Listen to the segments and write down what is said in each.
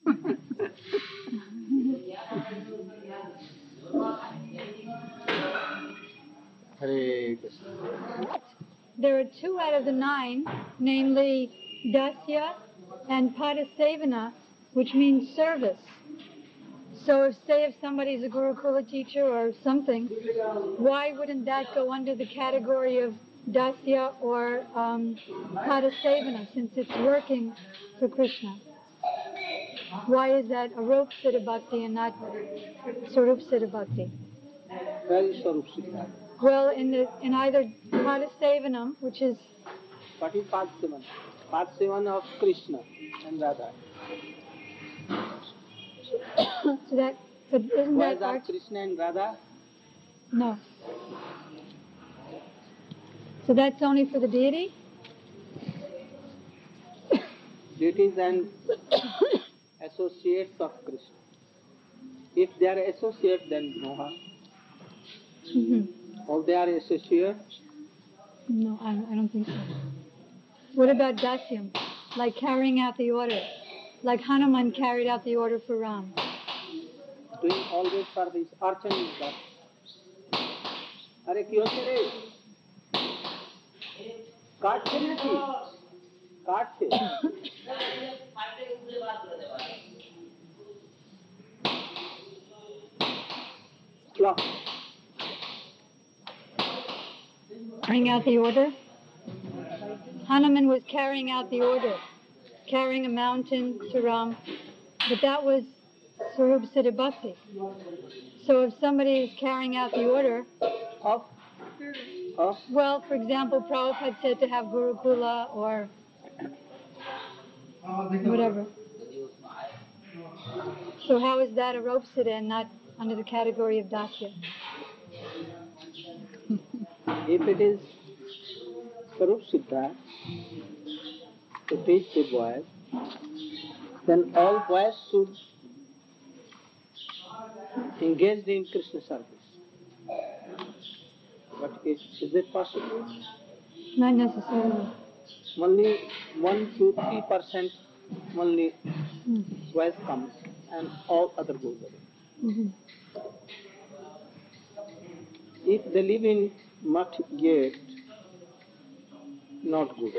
Hare Krishna. There are 2 out of the 9, namely dasya and padasevana, which means service. So if somebody's a Gurukula teacher or something, why wouldn't that go under the category of dasya or padasevana, since it's working for Krishna? Why is that Arup Siddha Bhakti and not Sarup Siddha Bhakti? Where is Sarup Siddha? Well, in either Padasevanam, which is... What is Padsevan? Padsevan of Krishna and Radha. So isn't Where that are Krishna and Radha? No. So that's only for the deity? Deities and associates of Krishna. If they are associates, then no harm. Or they are associates? No, I don't think so. What about dasyam? Like carrying out the order? Like Hanuman carried out the order for Ram? Doing always service, archan is that. अरे क्यों से रे? काट से नहीं? काट से? क्या? Carrying out the order? Hanuman was carrying out the order, carrying a mountain to Ram, but that was Sarup Siddha Bhakti. So if somebody is carrying out the order of? Well, for example, Prabhupada said to have Gurukula or whatever. So how is that a rope siddha and not under the category of dasya? If it is Sarup Siddha to teach the boys, then all boys should engage in Krishna service. But is it possible? Not necessarily. Only 1 to 3% only boys comes and all other goes away. If they live in mutt gate, not good.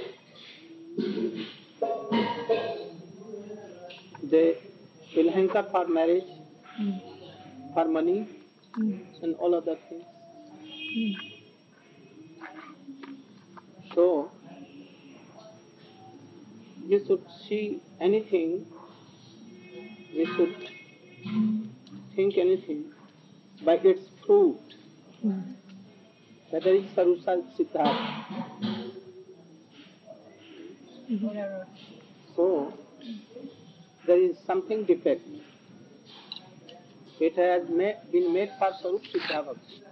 They will hanker for marriage, for money, and all other things. So, we should see anything, we should think anything by its fruit. Whether it's Sarusa Siddha. So, there is something defect. It has been made for Sarup Siddha Bhakti.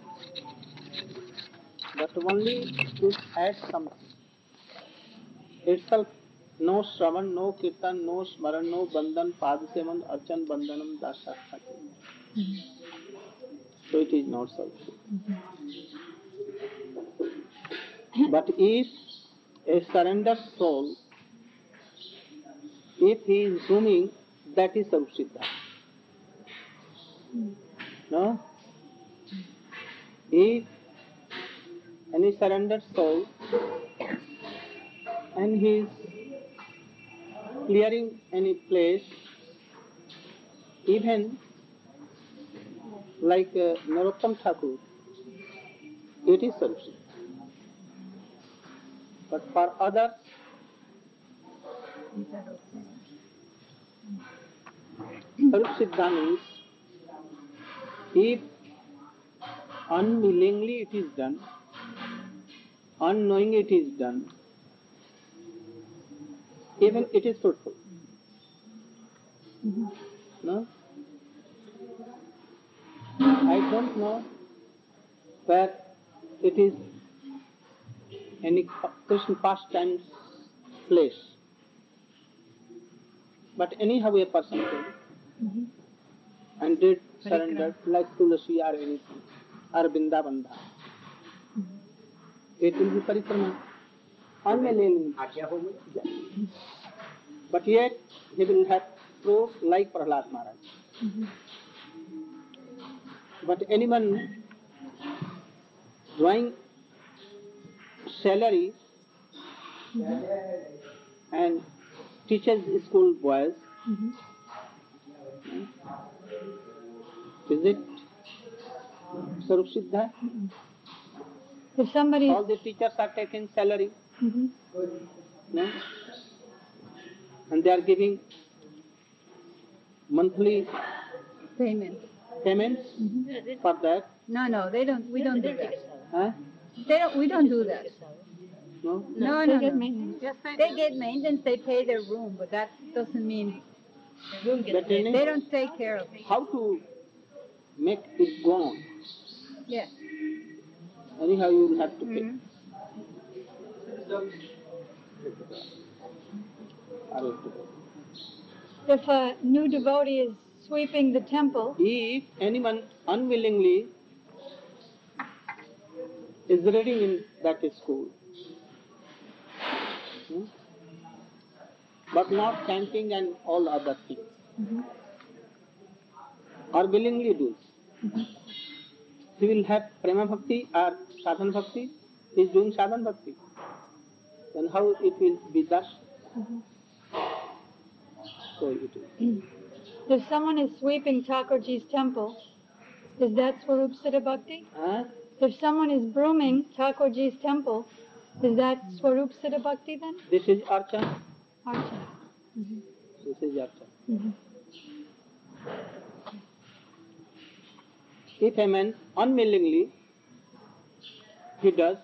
But only to add something. Itself, no Shravan, no Kirtan, no Smaran, no Bandhan, Padasevan, Archan, Bandhanam, Dasha. So it is not Sarup Siddha. But if a surrendered soul, if he is zooming, that is Sarup Siddha. No? If any surrendered soul and he is clearing any place, even like Narottam Thakur, it is Sarup Siddha. But for others, Sarup Siddha means if unwillingly it is done, unknowingly it is done, even it is fruitful. No? I don't know where it is any Krishna pastime's place. But anyhow a person came and did surrender like Tulasi or anything, or Vrindavan. It will be parikrama. But yet he will have pro like Prahlad Maharaj. Mhm. But anyone drawing salary and teaches school boys, Mhm. is it Sarup Siddha? If somebody, All the teachers are taking salary, Mhm. no? And they are giving monthly payment. payments for that. No, they don't. We don't do that. Huh? We don't do that. No? No, They no, get no. maintenance. They get maintenance. They pay their room, but that doesn't mean But in they don't take care of it. how to make it go on? Yeah. Anyhow, you will have to pay. Mhm. If a new devotee is sweeping the temple, If anyone unwillingly is reading in that school, but not chanting and all other things, or willingly do, he will have prema bhakti or sadhan bhakti. He is doing sadhan bhakti. Then how it will be thus? So it is. if someone is sweeping Thakurji's temple, is that Swarup Siddha Bhakti? Huh? If someone is brooming Thakurji's temple, is that Swarup Siddha Bhakti then? This is archa. Archana. This is archa. If a man unwillingly he does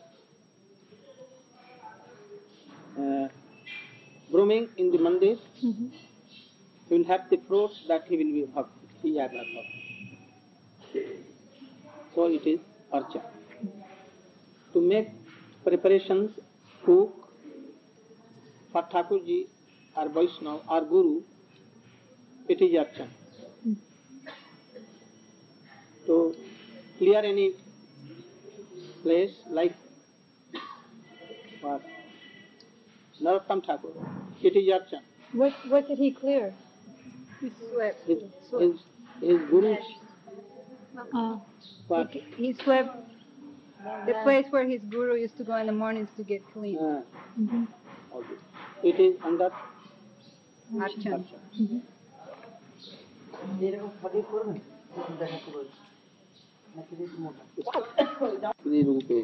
brooming in the mandir, he will have the fruits that he will be bhakti. He has a bhakti. So it is archa. To make preparations, cook for Thakurji or Vaishnava or Guru, it is archa. To clear any place like what? Narottam Thakur, it is archa. What did he clear? His Guru's what? He swept the place where his guru used to go in the mornings to get clean. All this. It is under Archana. archa. रूपे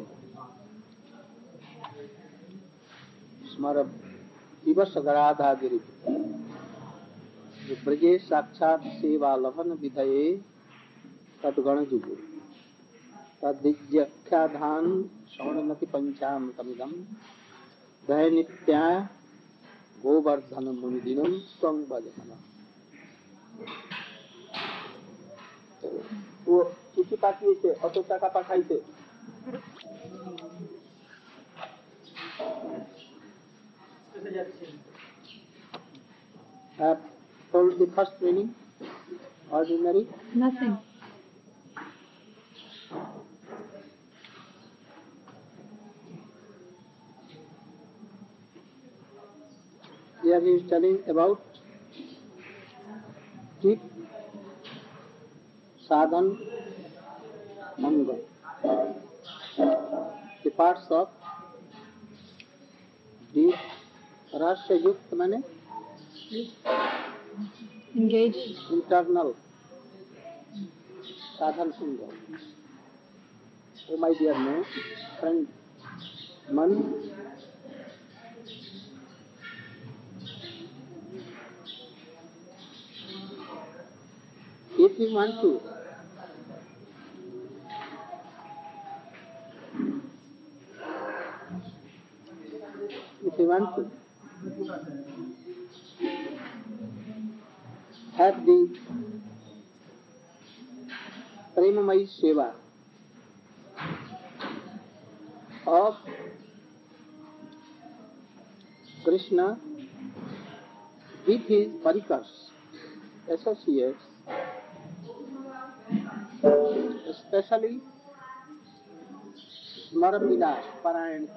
स्मर दिवस गराधागिरि ब्रजे साक्षात सेवा लभन विधये तद्गण जुगु तद्विज्ञाख्याधान श्रवणमति पंचामृतमिदं दय नित्या गोवर्धन मुनिदिनम स्वं भजन। वो চিঠি পাঠিয়েছে, অত টাকা পাঠাইছে। Have told the first training, ordinary. Nothing. Here he is telling about deep sadhan anga, the parts of deep rasya yukt mane Engaged. internal sadhan anga. Oh my dear man, friend, man, if you want to have the Premamayi Seva of Krishna with his parikars, associates, especially Smaravilas, Parayan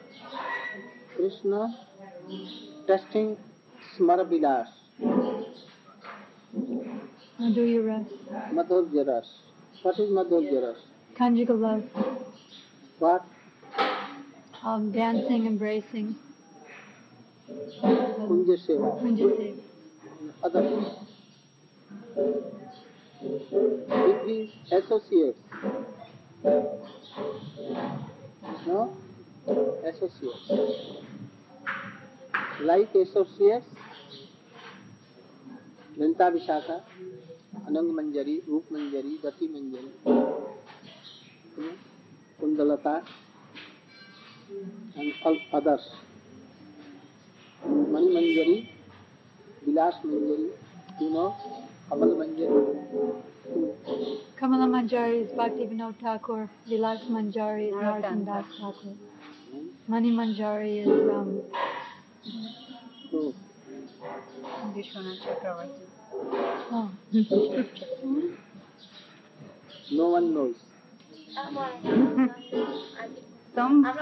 Krishna testing Smaravilas Madhurya Ras. Madhurya Ras. What is Madhurya Ras? Conjugal love. What? Dancing, embracing. Kunja Seva. Kunja Seva. Others. With these associates. No? Associates. Like associates, Lanta Vishaka, Anang Manjari, Rup Manjari, Dati Manjari, Kundalata, and all others. Mani Manjari, Vilas Manjari, Kamal Manjari. Kamala Manjari is Bhakti Vinod Thakur. Vilas Manjari is Narottam Das Thakur. Mani Manjari is Vishwanath Chakravarti. oh. No one knows. Some know.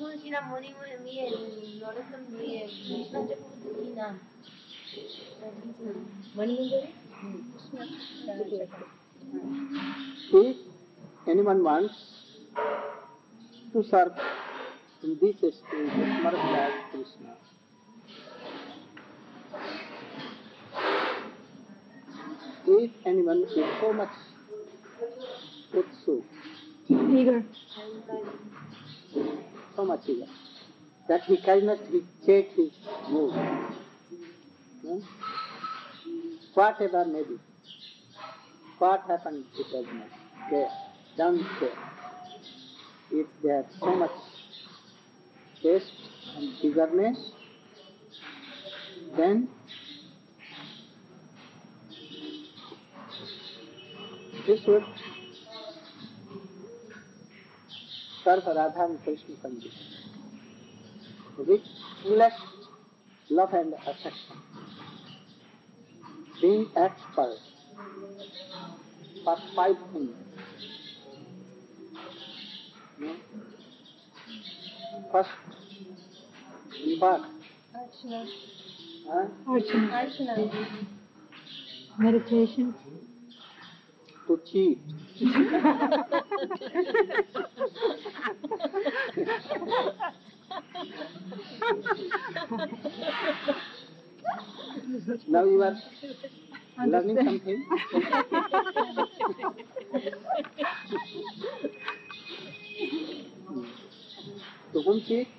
If anyone wants to serve in this stage, Maharaj Krishna, if anyone is so much utsuk, Eager. so much eager, that he cannot check his mood, whatever may be, what happened, it does not care, don't care. If they have so much taste and eagerness, then this would serve Radha and Krishna condition, with fullest love and affection, being expert for 5 things. First, in what? Archana. Meditation. To cheat. Now you are learning something. To whom cheat?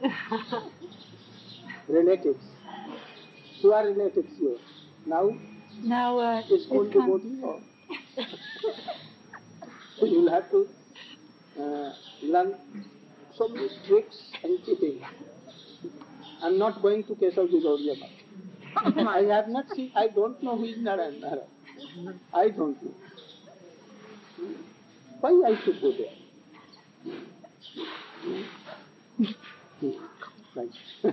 Relatives. Who are relatives yours? Now, school devotee. So you will have to learn so many tricks and cheating. I am not going to Kesavji Gauriya Math. I have not seen, I don't know who is Narayan. I don't know. Why I should go there? Right.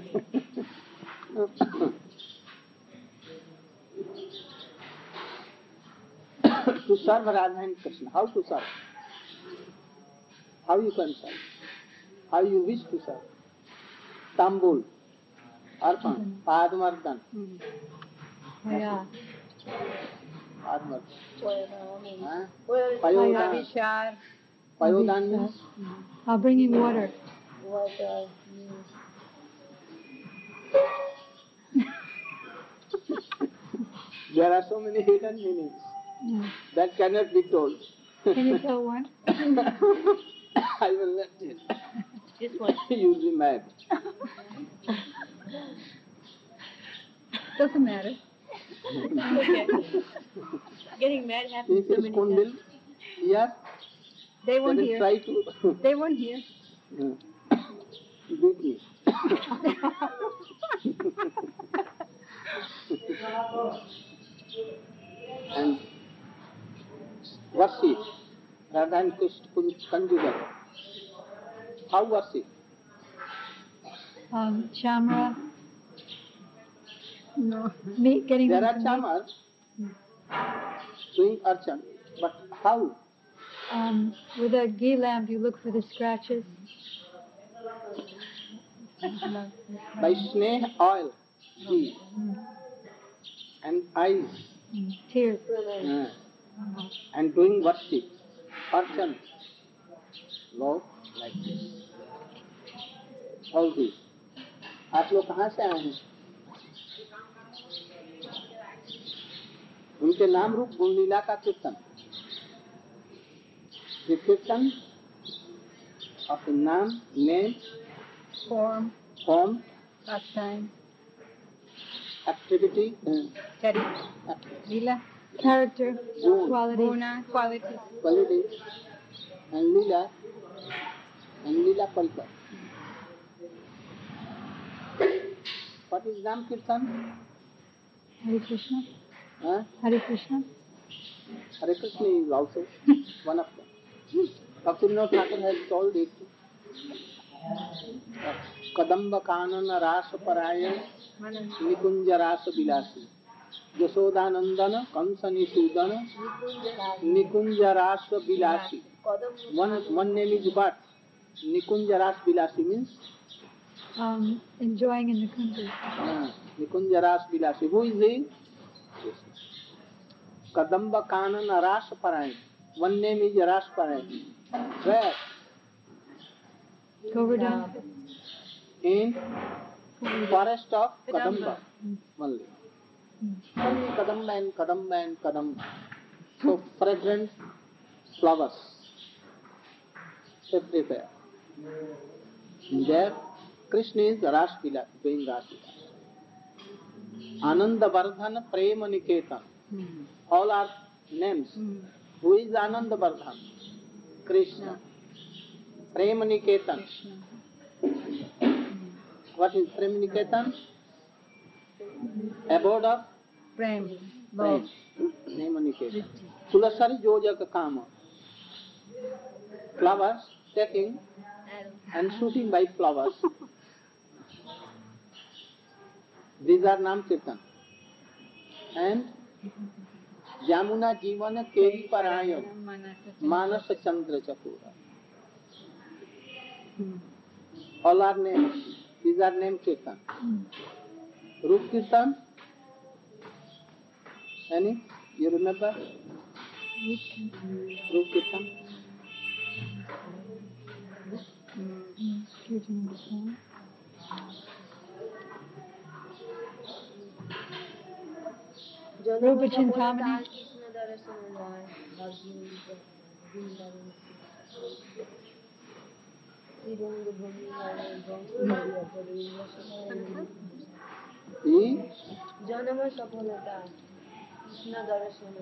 To serve Radha and Krishna. How to serve? How you can serve? How you wish to serve? Tambul, Arpan, Padmardan. Yeah. Padmardan. Vishar. Payodan means? Bringing water. There are so many hidden meanings that cannot be told. Can you tell one? I will let it. Just one. You'll be mad. Doesn't matter. Okay. Getting mad happens If so it's many Kundil, times. yeah, They they won't will hear. try to They won't hear. beat me. And worship, Radha and Krishna conjugal. How worship? Chamra. No. Getting There them are to meet. chamas doing archan, but how? With a ghee lamp, you look for the scratches. By sneh oil, ghee, and eyes, Tears. And doing worship, archana, Lord, like this. All this. आप लोग कहाँ से आए हैं? उनके नाम रूप गुण लीला का कीर्तन. The कीर्तन of the name, Form, pastime, activity, lila, Character, Good. quality. guna, quality. quality, and lila palka. What is Nam Kirtan? Hare Krishna. Huh? Hare Krishna. Hare Krishna is also one of them. Bhaktivinoda Thakur has told it. Kadamba kanana rasa parayan nikunja rasa bilasi. Yashodanandana kansani sudana nikunja rasa bilasi. One name is what? Nikunja rasa bilasi means Enjoying in the country. Nikunja rasa bilasi. Who is he? Kadamba kanana rasa parayan. One name is rasa parayan. Where? Govardhan. In forest of Kadamba. Only. Only Kadamba and Kadamba and Kadamba. So fragrant flowers everywhere. There Krishna is Rasvila, doing Rasvila. Ananda Vardhana Prema Niketan. All are names. Who is Ananda Vardhana? Krishna. Prema Niketan. What is Prema Niketan? Abode of Prem, Prem. Prema Niketan. Tulasari Jojaka Kama. Flowers taking and shooting by flowers. These are Nam Kirtan. And Jamuna Jivana Keri Parayan Manasa Chandra Chakura. All are names. These are name Kirtan. Roop Kirtan? Any? You remember? Roop Kirtan? Rupa Chintamani. জনম সফলতা কৃষ্ণ দর্শন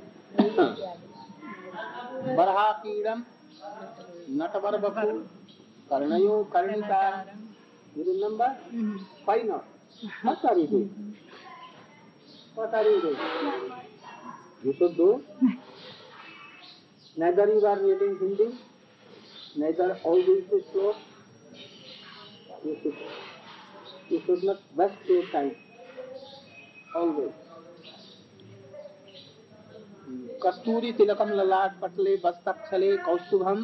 Barahakiram Natavar Baku Karnayo Karnika. You remember? Why not? What are you doing? What are you doing? You should do. Neither you are reading Hindi, neither all these is slow. You should not waste your time. Always. Kasturi tilakam lalat patle bastakshale kaustubham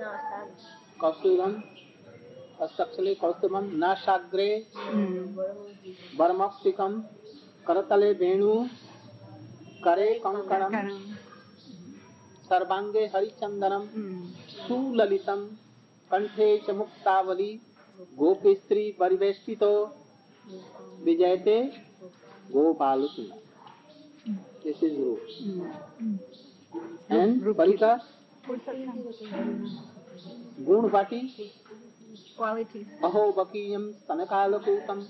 bastakshale kaustubham nashagre barmaktikam karatale venu kare kankanam sarvange harichandanam sulalitam kanthe chamuktavali gopistri parivestito vijayate gopalusuna. This is Roop. And Parika? Gunvati? quality. Aho Bakiyam Stanakalakutam.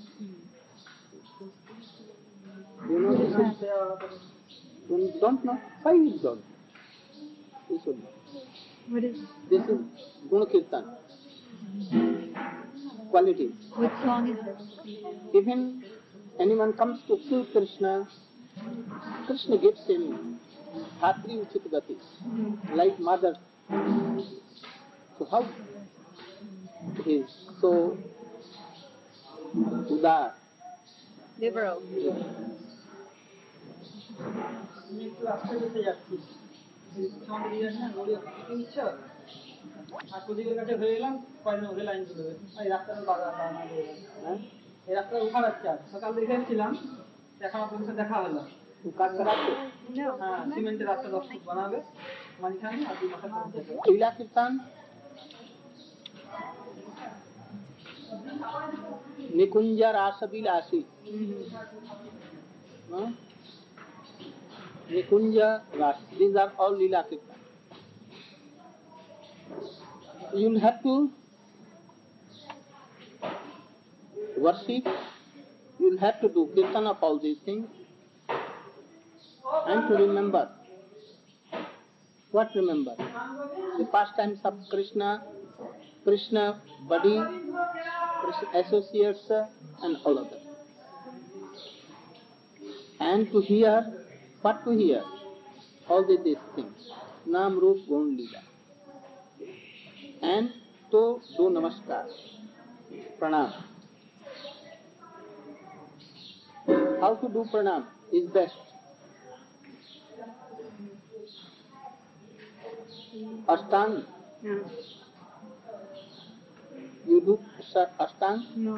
You know this is, you don't know? Why you don't? You should know. What is? This is Guna Kirtan. Quality. What song is this? Even anyone comes to kill Krishna, Krishna gives him Bhatri Uchit Gati, like mother. So how he is so udar. Liberal. এই রাস্তায় উঠা যাচ্ছে আর সকাল দেখে এসেছিলাম দেখা হলো কাজ করাচ্ছে সিমেন্টের রাস্তা বানাবে মাঝখানে আর দুই মাথা করে দেবে লীলা কীর্তন निकुंज रास विलासी निकुंज रास these are all Leela Kirtan. You'll have to worship, you'll have to do kirtan of all these things and to remember. What remember? The pastimes of Krishna, Krishna body, associates and all of that. And to hear, what to hear? All these things. Nam, Roop, Gun, Leela. And to do namaskar, pranam. How to do pranam is best. Ashtang. You do Ashtang? No.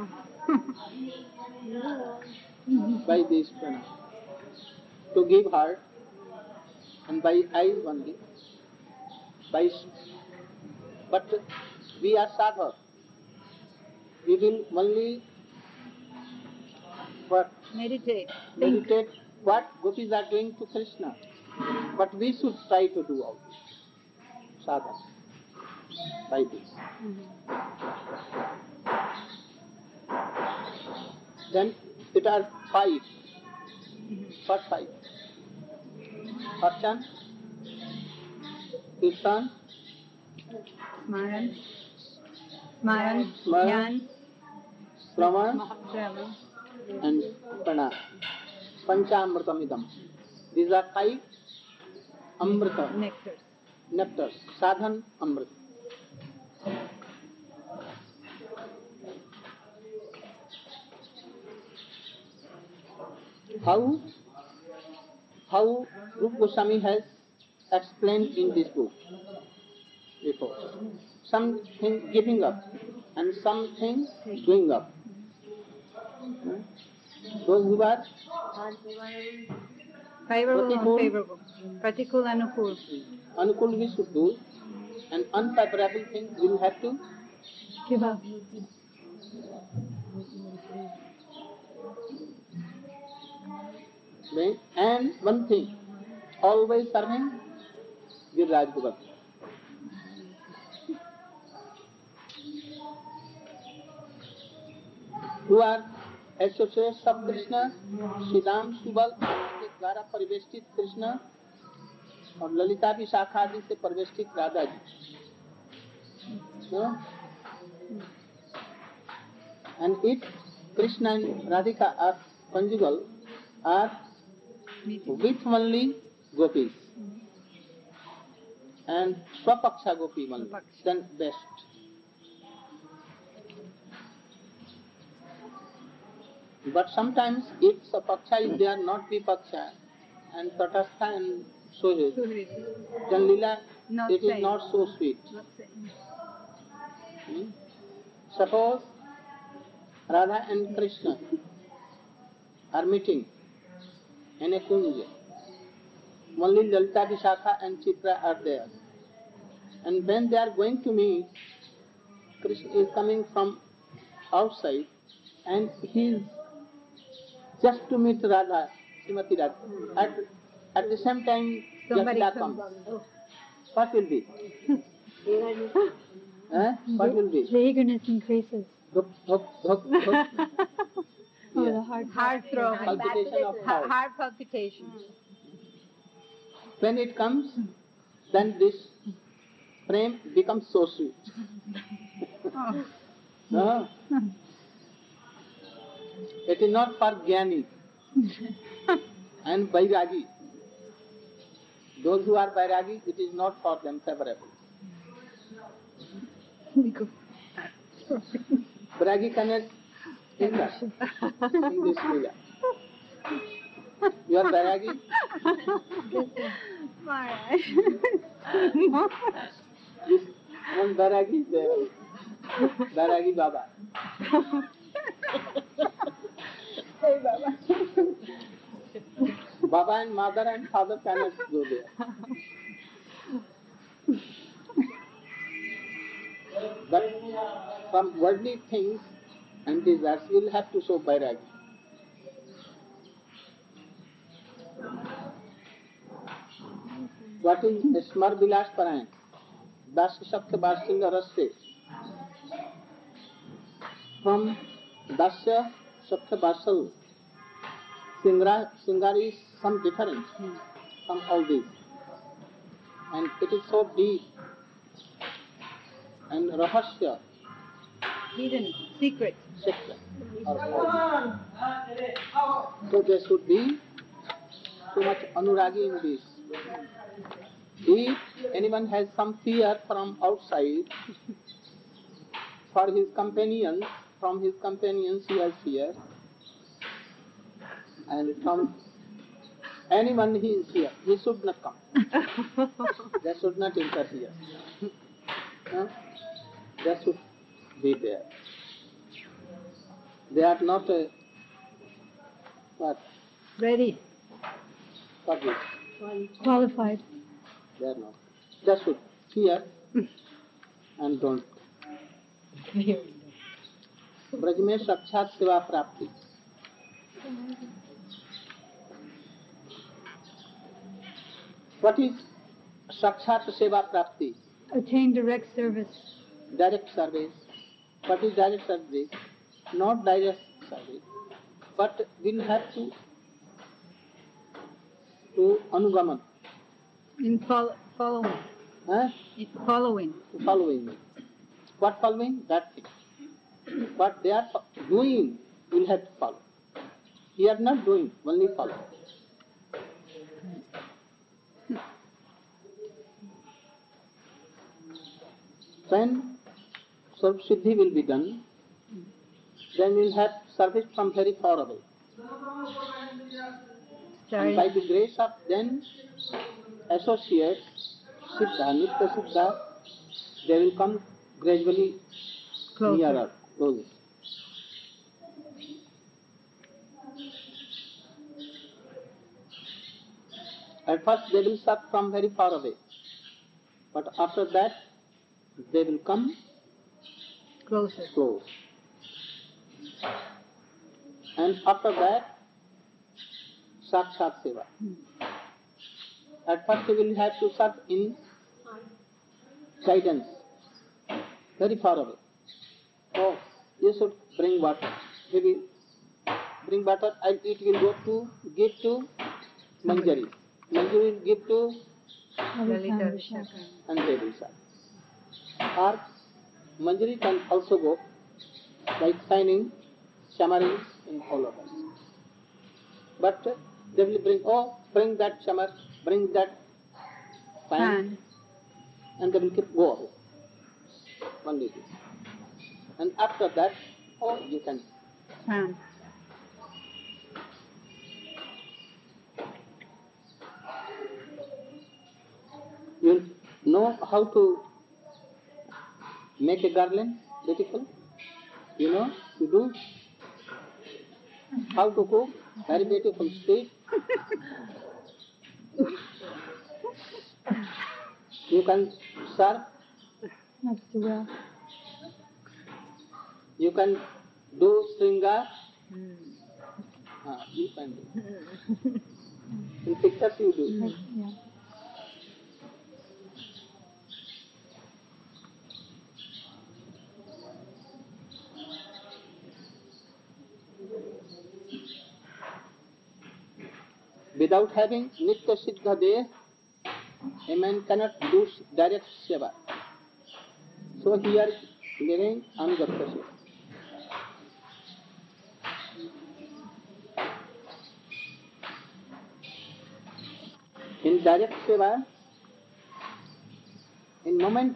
By this pranam. To give heart and by eyes only. But we are sadhak. We will only Meditate. meditate what gopis are doing to Krishna. But we should try to do all this. Sadhak. By this. Then it are 5. First 5. Archan, Kirtan, Smaran, Smaran, Shravan, Travel. and Pranam. Panchamritamidam. These are 5 Amrita, Nectars. nectars, sadhan Amrit. How Rupa Goswami has explained in this book before. Something giving up and something doing up. Those who are Favorable, Pratikul. unfavorable. Pratikul, anukul. Anukul we should do, and unfavorable things we will have to Give up. make. And one thing, always serving Giriraj Bhagat. Who are associates of Krishna, Shridam, Subal के द्वारा परिवेष्टित कृष्ण और ललिता भी शाखा आदि से परिवेष्टित Radha ji. And if Krishna and Radhika are conjugal, are with only gopis and swapaksha gopi only, then best. But sometimes if swapaksha is there, not vipaksha, and tatastha and suhrid, then lila Not it is same. not so sweet. Not same. Suppose Radha and Krishna are meeting in a kunja. Only Lalita, Vishakha and Chitra are there. And when they are going to meet, Krishna is coming from outside and he is just to meet Radha, Srimati Radha. At the same time, Somebody Yashoda comes. comes. What will be? What will be? The eagerness increases. Hook, hook, hook, hook. Oh, Yeah. the heart. Heart throbbing. Palpitation of heart. Heart palpitations. When it comes, then this frame becomes so sweet. Oh. No? It is not for Jnani and Vairagi. Those who are Vairagi, it is not for them favorable. Vairagi cannot enter in this Leela. You are Vairagi? Maharaj. One Vairagi is there. Vairagi Baba. Hey, Baba. Baba and mother and father cannot go there. But from worldly things and desires, you will have to show vairagya. What is Smar Vilas Parayan? Dasya Shakta Varsinga Rasya. From Dasya Shakta Varsal, Singari is some difference from all these. And it is so deep and rahasya, Hidden, secret. secret. So there should be too much anuragi in this. If anyone has some fear from outside, for his companions, from his companions he has fear, and from anyone he is here, he should not come. They should not interfere. Huh? They should be there. They are not what? Ready. What is? Qualified. They are not. They should fear and don't. Braj में साक्षात सेवा प्राप्ति. What is sakshat seva prapti? Attain direct service. Direct service. What is direct service? Not direct service, but we'll have to anugaman. In following. Huh? In following. Following. What following? That thing. What they are doing, we'll have to follow. We are not doing, only follow. Then Sarv Siddhi will be done. Then we'll have service from very far away. And by the grace of then associates, Siddha, Nitya Siddha, they will come gradually Closer. nearer, closer. At first they will serve from very far away, but after that they will come Closer. close. And after that, Sakshat Seva. At first you will have to serve in guidance, very far away. Oh, you should bring water. Maybe bring water and it will go to, give to Manjari. Manjari will give to Lalita Vishaka. and they will serve. Or Manjari can also go by signing, shamaring in all of us. But they will bring, oh, bring that shamar, bring that fan, and they will keep go away. Only this. And after that, oh, you can. Fan. You know how to make a garland beautiful? You know, you do. How to cook very beautiful steak. You can serve. That's too well. You can do sringar. You can do. In pictures you do. Yeah. Without having Nitya Siddha Deh, a man cannot do direct seva. So here giving Anugatta Seva. In direct seva, in moment,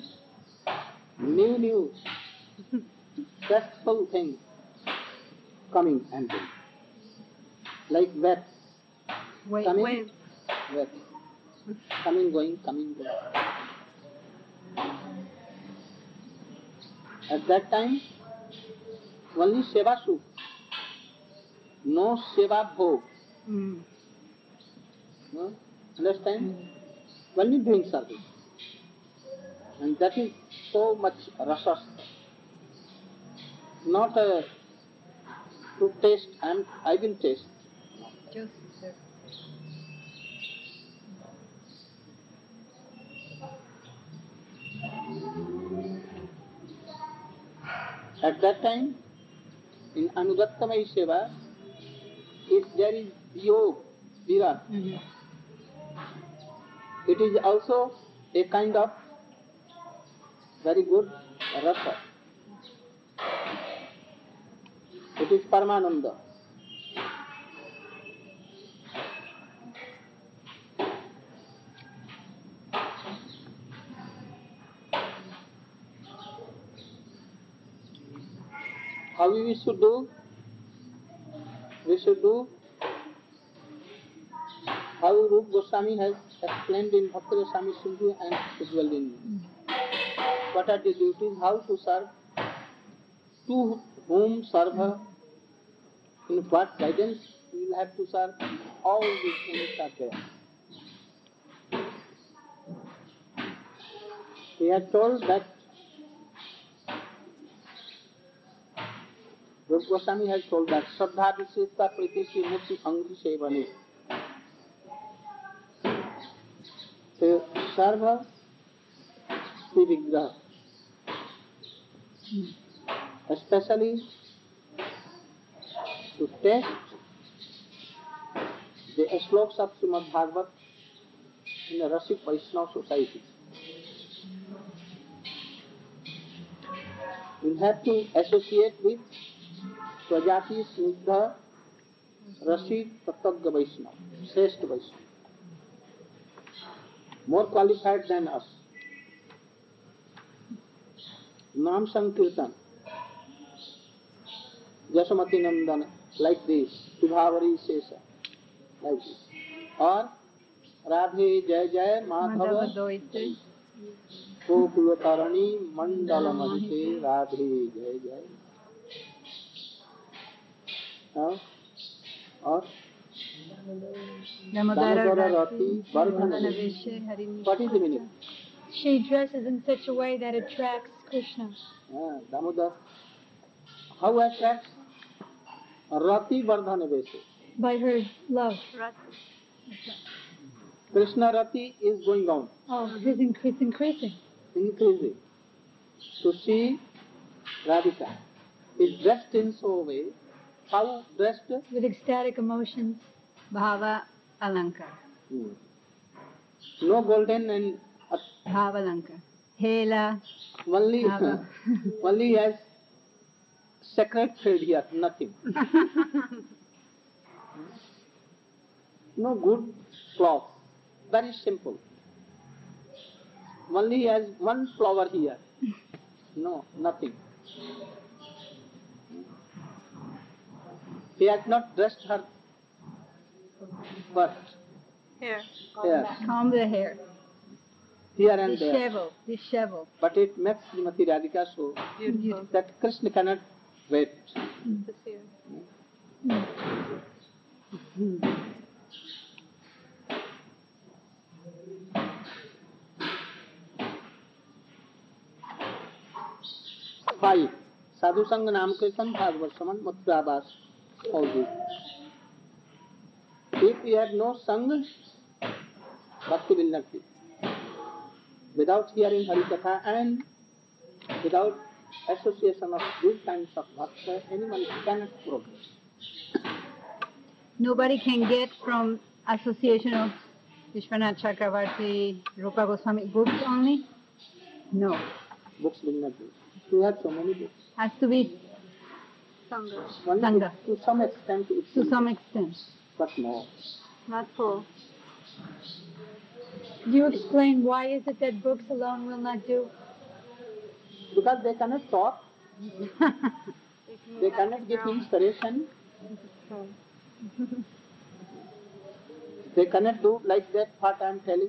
new, stressful things coming and going. Like waves. Coming, Wave. waves. Coming, going. At that time, only seva sukh, no seva bhog. No? Understand? Only doing service. And that is so much rasas. Not to taste, I will taste. Just serve. At that time, in Anudattamai Seva, if there is Yog, Virat, it is also a kind of very good rasa. It is Paramananda. How we should do? We should do how Rupa Goswami has explained in Bhakti Rasami Sindhu and Ujjwal Dindi. What are the duties? How to serve? To whom serve? In what guidance you will have to serve? All these things are there. He has told that Rupa Goswami has told that Shraddha Visheshta Priti Shri Murti Angri Sevani. To serve Sri Vigraha. Especially to test the sloks of Srimad Bhagavad in a Rasik Vaishnava society. You have to associate with Prajati Snigdha Rasik Tattagya Vaishnava, Shrestha Vaishnava, more qualified than us. Nam Sankirtan, Jashamati Nandana, like this, Subhavari Sesa, like this. Or Radhe Jai Jai Madhava Gokula Tarani Mandala Mahite Radhe Jai Jai. Or Damodara Rati Vardhana. What is the meaning? She dresses in such a way that attracts Krishna. Damodar. How attracts? Rati Vardhana Vese. By her love. Krishna Rati is going on. Oh, it's increasing. Increasing. So she, Radhika, is dressed in so way. How dressed? With ecstatic emotions. Bhava Alankar. No golden and Bhava Alankar. Hela. only has sacred thread here, nothing. No good cloth, very simple. Only has one flower here. No, nothing. He has not dressed her but Hair. hair, Comb the hair. here and there. Dishevel. But it makes Srimati Radhika so Beautiful. that Krishna cannot wait. Five. Sadhu Sangha Nam Kirtan Bhagavad Saman Mathurabhas. All this. If we have no Sangha, Bhakti will not be. Without hearing Harikatha and without association of these kinds of bhakti, anyone cannot progress. Nobody can get from association of Vishwanath Chakravarti, Rupa Goswami books only? No. Books will not be. You have so many books. Has to be One Sangha. to some extent it to will some be, extent. but no. Not full. Do you explain why is it that books alone will not do? Because they cannot talk, they cannot give inspiration, they cannot do like that what I am telling.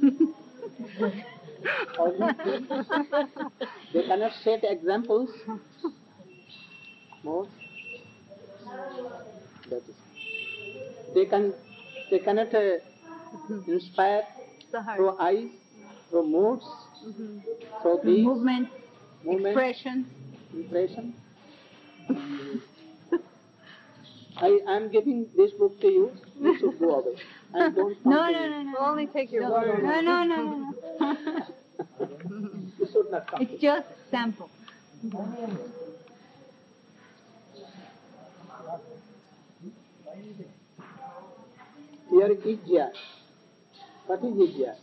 All these things. They cannot set examples. More. That is. They cannot inspire The heart. through eyes, through moods, through deeds, Movement, expression. impression. I am giving this book to you. You should go away and don't come No, to no, me. no, no. Only take your No, word. no, no, no, no. You should not come. It's just sample. Here is Ijya. What is Ijya?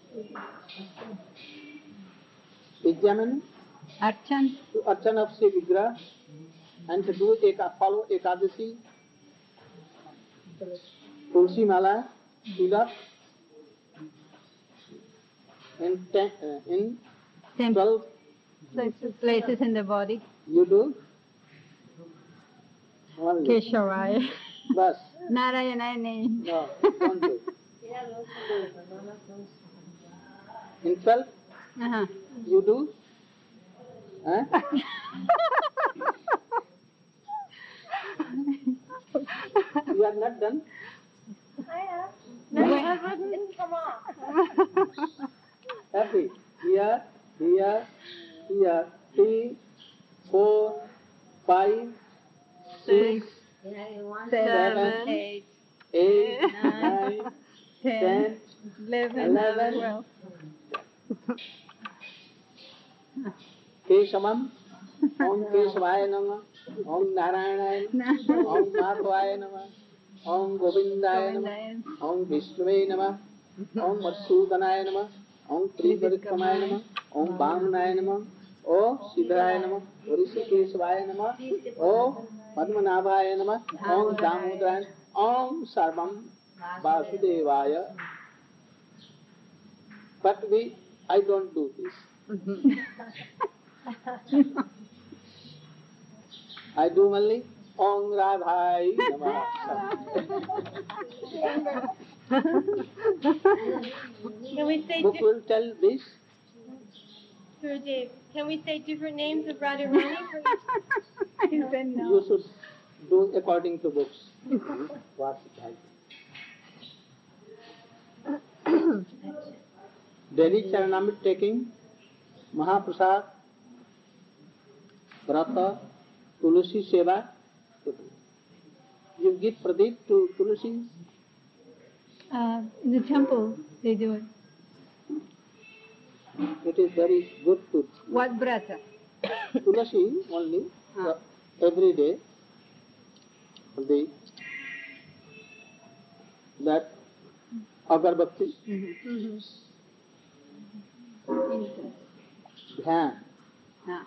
Ijya means Archan. to archana of Sri Vigraha and to do follow Ekadasi, Tulsi Mala, Tilak in 12 Places in the body. you do only. Keshavaya. Bas. Narayana name. No, don't do. In 12 Uh-huh. you do? Huh? You are not done? No, it didn't come off. Happy. Here, 3, 4, 5, 6, 7, 8, 8, 9, 10, 11, 11. Keshamam, Om Keshavaya Namah, Om Narayanaaya Namah, Om Madhavaya Namah, Om Govindaya Namah, Om Vishnuve Namah, Om Madhudanaya Namah, Om Trivarikramaya Namah, Om Vamanaya Namah, Om Siddhaya Namah, Om Rishikeshvaya Namah, Om Padmanabhaya Namah, Om Damodaraya, Om Sarvam Vasudevaya. But I don't do this. I do only Om Radhai Namah. Can we say Book will tell this. Gurudev, can we say different names of Radharani for each? I said no. You should do according to books. What's it like? Daily Charanamrit taking, Mahaprasad, Vrata, Tulsi Seva. You give Pradeep to Tulsi. In the temple, they do it. It is very good to What brata? Tulsi only every day. That agarbatti, dhyan. Ah.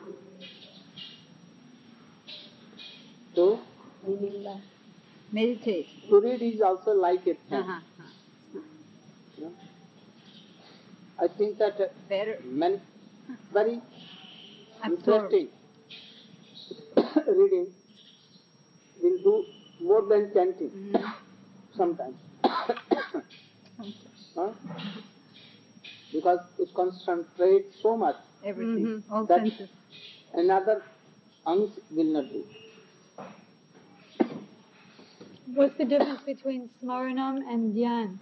So Meditate. to read is also like a dhyan. Uh-huh. You know? I think that Better very absorb. interesting reading will do more than chanting sometimes. Huh? Because it concentrates so much Everything. All that senses. another angs will not do. What's the difference between Smaranam and Dhyan?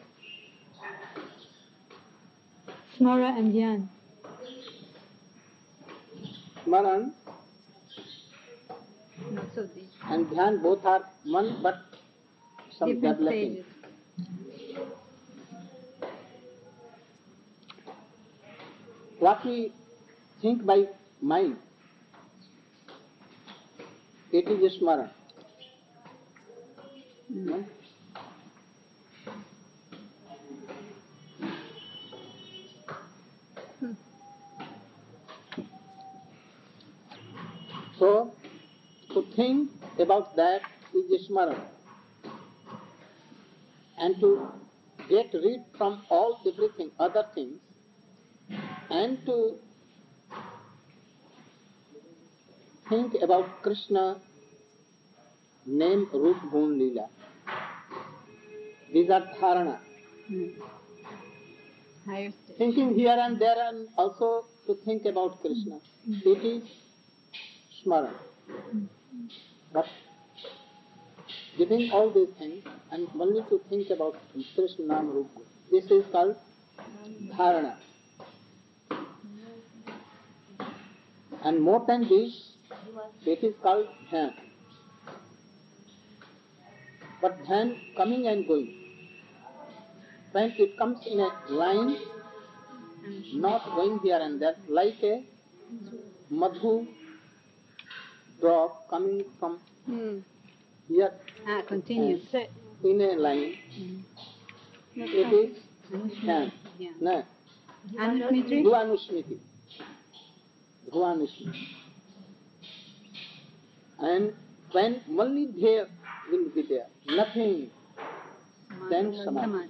Smara and Dhyan. Smaran Not so deep. and dhyan both are one, but some Different developing. stages. What we think by mind, it is smaran. No? So, to think about that is smaran. And to get rid from all everything, other things, and to think about Krishna, name, root, gun, lila. These are dharana. Higher stage. Thinking here and there and also to think about Krishna. It is smaran. But giving all these things and only to think about Krishna, Nam, Rup, This is called dharana. And more than this, it is called dhyan. But dhyan coming and going. When it comes in a line, not going here and there, like a madhu drop coming from here Continues. in a line, it is dhyan. Yeah. No. Anusmiti? Dhruvanusmiti. Dhruvanusmiti. And when only there will be there, nothing, then samadhi.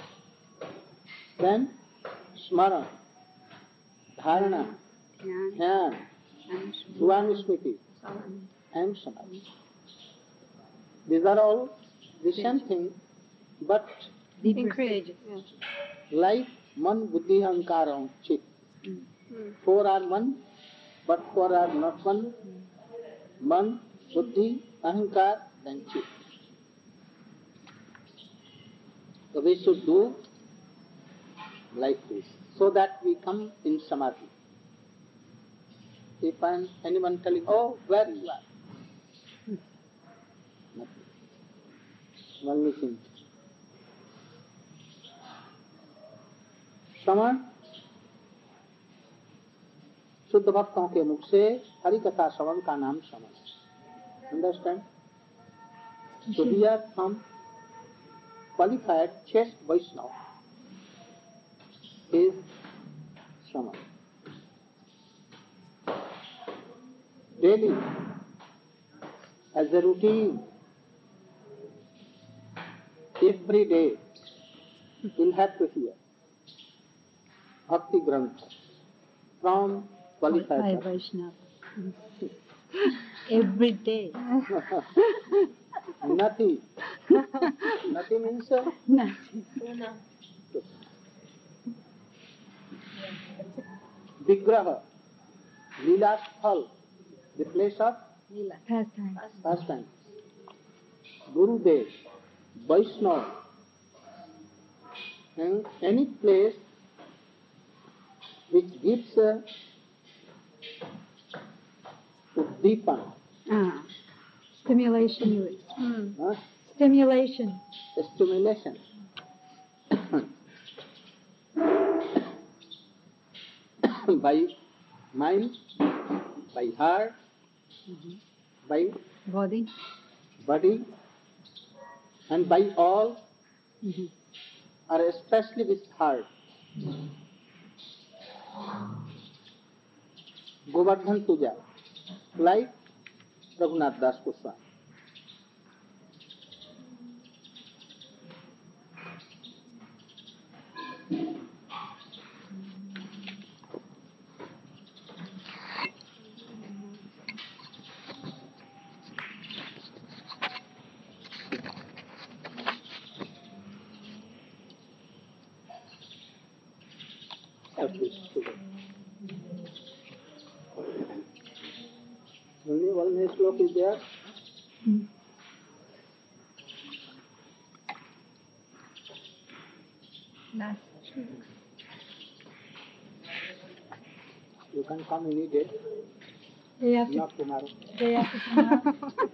Then smara, dharana, dhyan, dhruvanusmiti, and samadhi. These are all the same thing, but Increases. like man, buddhi, ahankara, chit. Four are one, but four are not one. Man, buddhi, ahankar, then chit. So we should do like this, so that we come in samadhi. If anyone telling, oh, where you are? Nothing. Only thing. श्रवण शुद्ध भक्तों के मुख से हरि कथा श्रवण का नाम श्रवण. Understand? So here from qualified chaste Vaishnava is Shravan. Daily, as a routine, every day, you'll have to hear Bhakti Grantha from qualified Vaishnava. Every day. Nothing. Nothing means Vigraha, Leela Sthal, the place of pastime. Gurudev, Vaishnava, and any place which gives Uddipan, Stimulation. stimulation, by mind, by heart, by Body. body, and by all, or especially with heart. Govardhan Puja, like Raghunath Das Goswami. Only one slok is there. You can come any day, Day after, not tomorrow. day after tomorrow.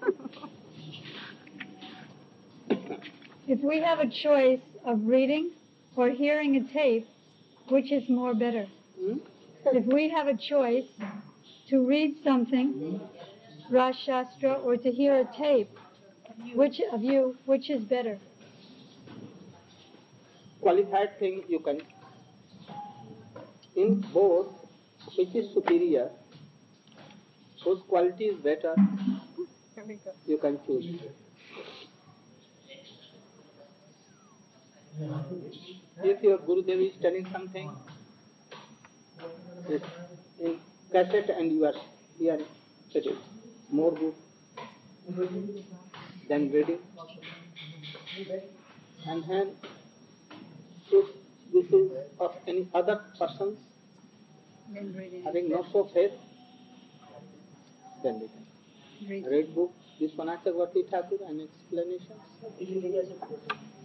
If we have a choice of reading or hearing a tape, which is more better? If we have a choice to read something, Ras Shastra, or to hear a tape, which is better? Qualified thing you can. In both, which is superior, whose quality is better, you can choose. If your Gurudev is telling something, in cassette and you are hearing, it is more good than reading. And then, if this is of any other persons having no so faith, then we can read book, Vishwanath Chakravarti Thakur and explanations.